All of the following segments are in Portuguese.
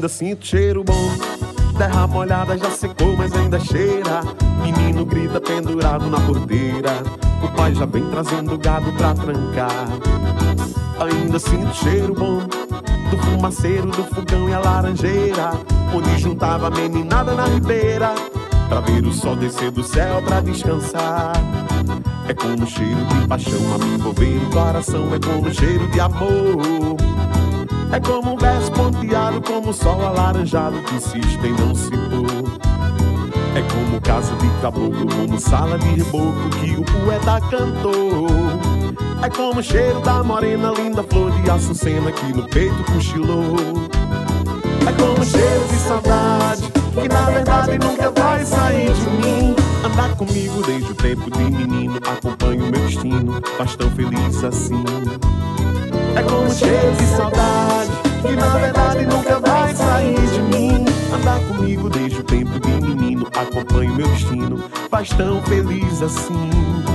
Ainda sinto cheiro bom, terra molhada já secou, mas ainda cheira. Menino grita pendurado na porteira, o pai já vem trazendo gado pra trancar. Ainda sinto cheiro bom do fumaceiro, do fogão e a laranjeira, onde juntava a meninada na ribeira, pra ver o sol descer do céu pra descansar. É como cheiro de paixão a me envolver o coração, é como cheiro de amor. É como um verso ponteado, como o sol alaranjado que insiste em não se pôr. É como casa de caboclo, como sala de reboco que o poeta cantou. É como o cheiro da morena, linda flor de açucena que no peito cochilou. É como o cheiro de saudade, que na verdade nunca vai sair de mim. Andar comigo desde o tempo de menino, acompanha o meu destino, faz tão feliz assim. É como o cheiro de saudade, que na verdade nunca vai sair de mim. Andar comigo desde o tempo de menino, acompanha o meu destino, faz tão feliz assim.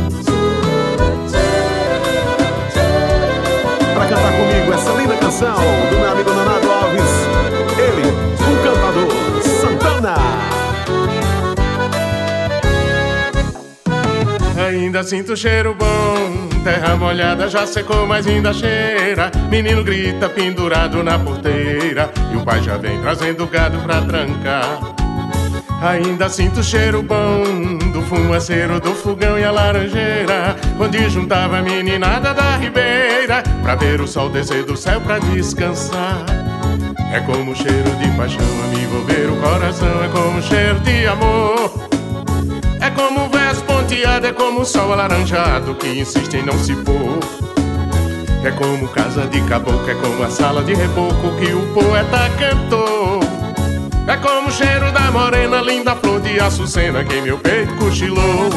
Pra cantar comigo essa linda canção do meu amigo Leonardo Alves, ele, o cantador Santana. Ainda sinto cheiro bom, terra molhada já secou, mas ainda cheira. Menino grita pendurado na porteira, e o pai já vem trazendo gado pra trancar. Ainda sinto cheiro bom do fumaceiro, do fogão e a laranjeira, onde juntava a meninada da ribeira, pra ver o sol descer do céu pra descansar. É como cheiro de paixão a me envolver o coração, é como cheiro de amor. É como um verso ponteado, é como o sol alaranjado que insiste em não se pôr. É como casa de caboclo, é como a sala de reboco que o poeta cantou. É como o cheiro da morena, linda flor de açucena que em meu peito cochilou.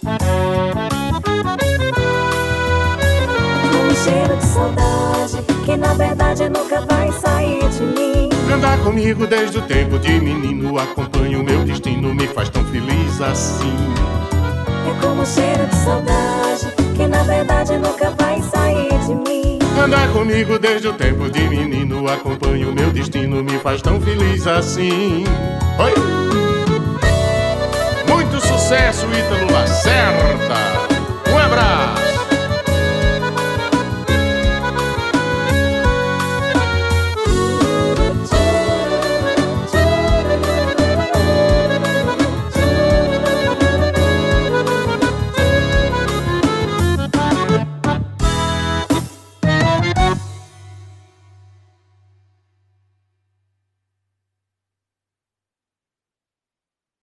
Um cheiro de saudade, que na verdade nunca vai sair de mim. Andar comigo desde o tempo de menino, acompanha o meu destino, me faz tão feliz assim. É como um cheiro de saudade, que na verdade nunca vai sair de mim. Andar comigo desde o tempo de menino, acompanha o meu destino, me faz tão feliz assim. Oi! Muito sucesso, Ítalo Lacerda!